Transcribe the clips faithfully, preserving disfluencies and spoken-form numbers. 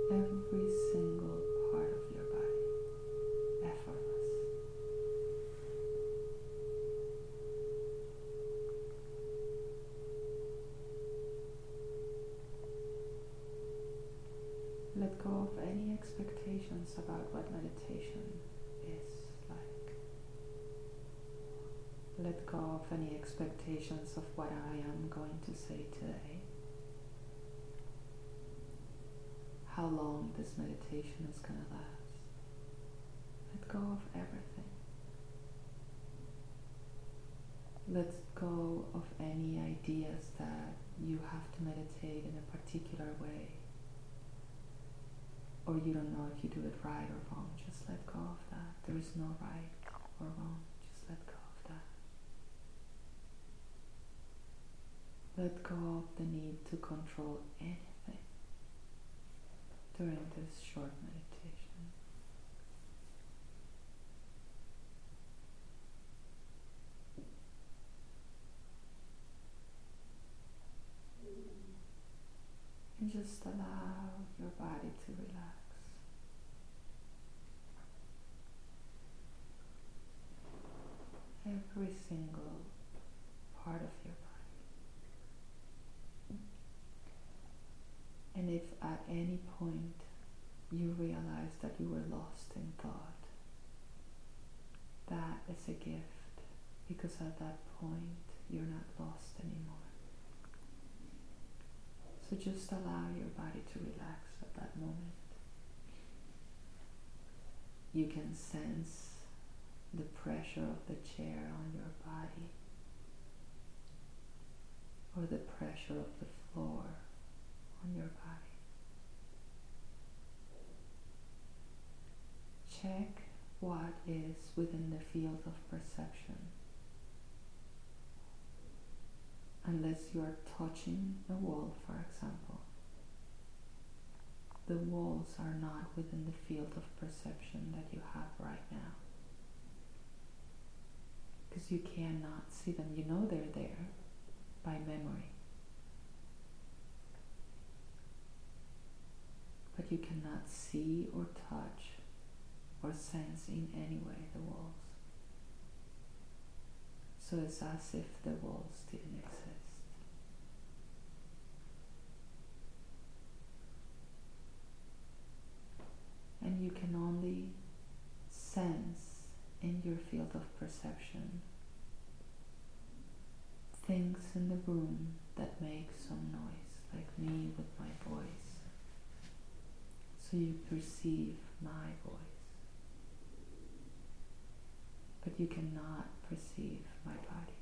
every single part of your body, effortless. Let go of any expectations about what meditation is like. Let go of any expectations of what I am going to say today. How long this meditation is going to last. Let go of everything. Let go of any ideas that you have to meditate in a particular way, or you don't know if you do it right or wrong. Just let go of that. There is no right or wrong. Just let go of that. Let go of the need to control anything during this short meditation. And just allow your body to relax. Every single part of your body. And if at any point you realize that you were lost in thought, that is a gift, because at that point you're not lost anymore. So just allow your body to relax at that moment. You can sense the pressure of the chair on your body, or the pressure of the floor on your body. Check what is within the field of perception. Unless you are touching a wall, for example, the walls are not within the field of perception that you have right now. Because you cannot see them. You know they're there by memory. But you cannot see or touch or sense in any way the walls. So it's as if the walls didn't exist. And you can only sense in your field of perception things in the room that make some noise, like me with my voice. So you perceive my voice, but you cannot perceive my body.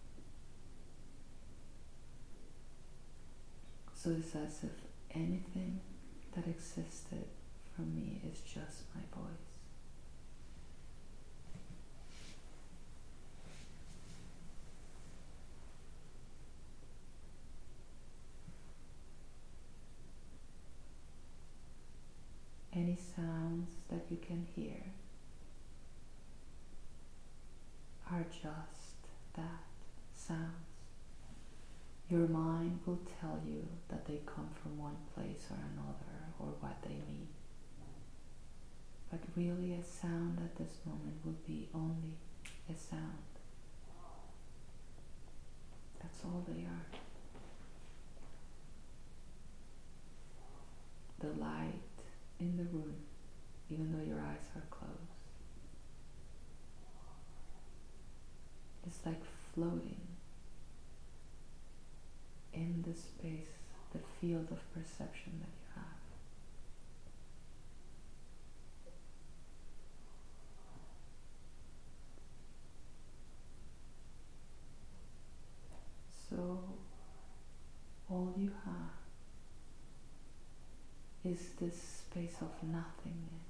So it's as if anything that existed for me is just my voice. Any sounds that you can hear are just that, sounds. Your mind will tell you that they come from one place or another, or what they mean. But really a sound at this moment will be only a sound. That's all they are. The light in the room, even though your eyes are closed, is like floating in the space, the field of perception that you have. So all you have is this space of nothingness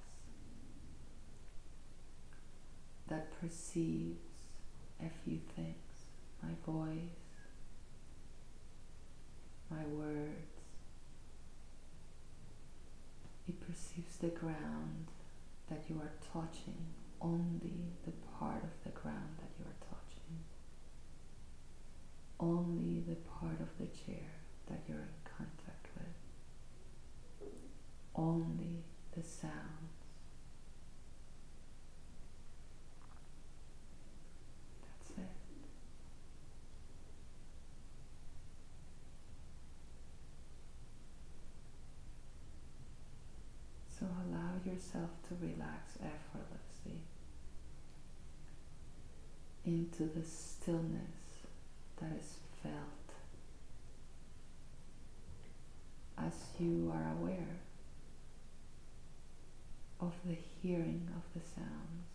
that perceives a few things, my voice, my words. It perceives the ground that you are touching, only the part of the ground that you are touching, only the part of the chair that you're in contact with. only the sounds. That's it. So allow yourself to relax effortlessly into the stillness that is felt as you are aware of the hearing of the sounds,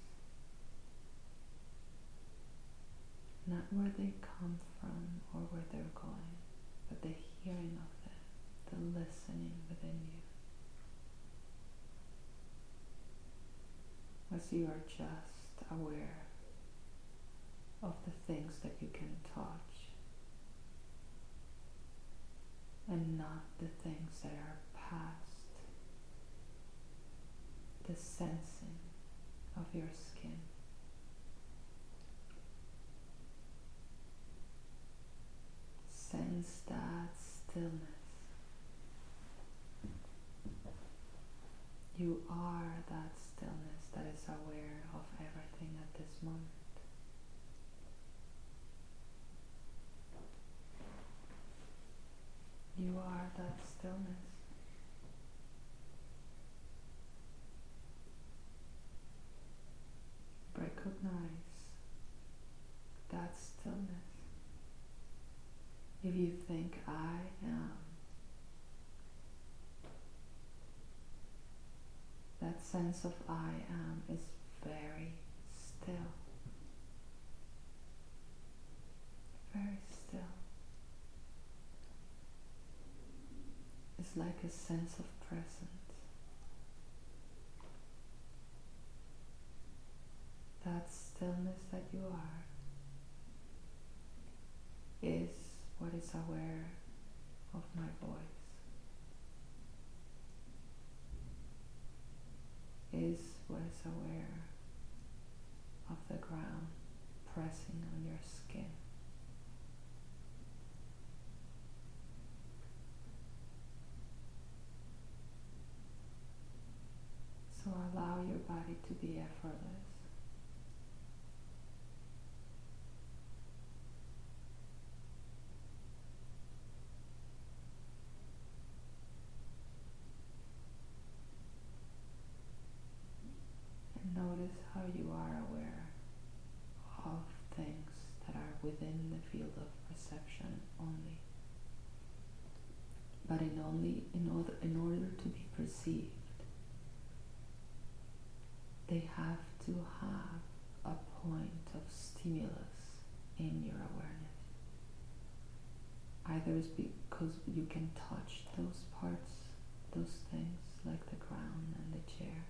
not where they come from or where they're going, but the hearing of them, the listening within you. As you are just aware of the things that you can touch and not the things that are past the sensing of your skin. Sense that stillness. You are that stillness that is aware of everything at this moment. You are that stillness. Recognize that stillness. If you think I am, that sense of I am is very still. Very still. It's like a sense of presence. That stillness that you are is what is aware of my voice, is what is aware of the ground pressing on your skin. So allow your body to be effortless. And notice how you are aware of things that are within the field of perception only. But in only in order in order to be perceived, they have to have a point of stimulus in your awareness. Either it's because you can touch those parts, those things like the ground and the chair,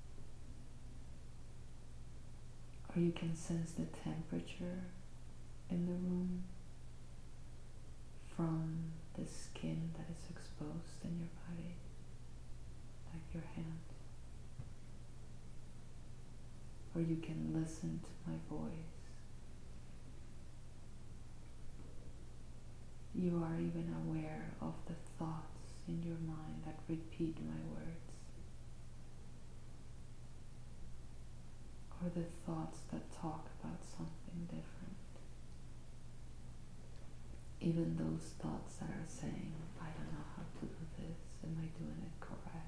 or you can sense the temperature in the room from the skin that is exposed in your body, like your hands. Or you can listen to my voice. You are even aware of the thoughts in your mind that repeat my words, or the thoughts that talk about something different. Even those thoughts that are saying, I don't know how to do this, am I doing it correct?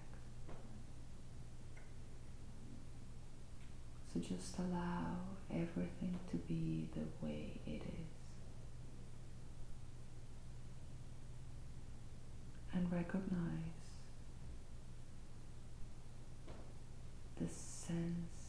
So just allow everything to be the way it is. And recognize the sense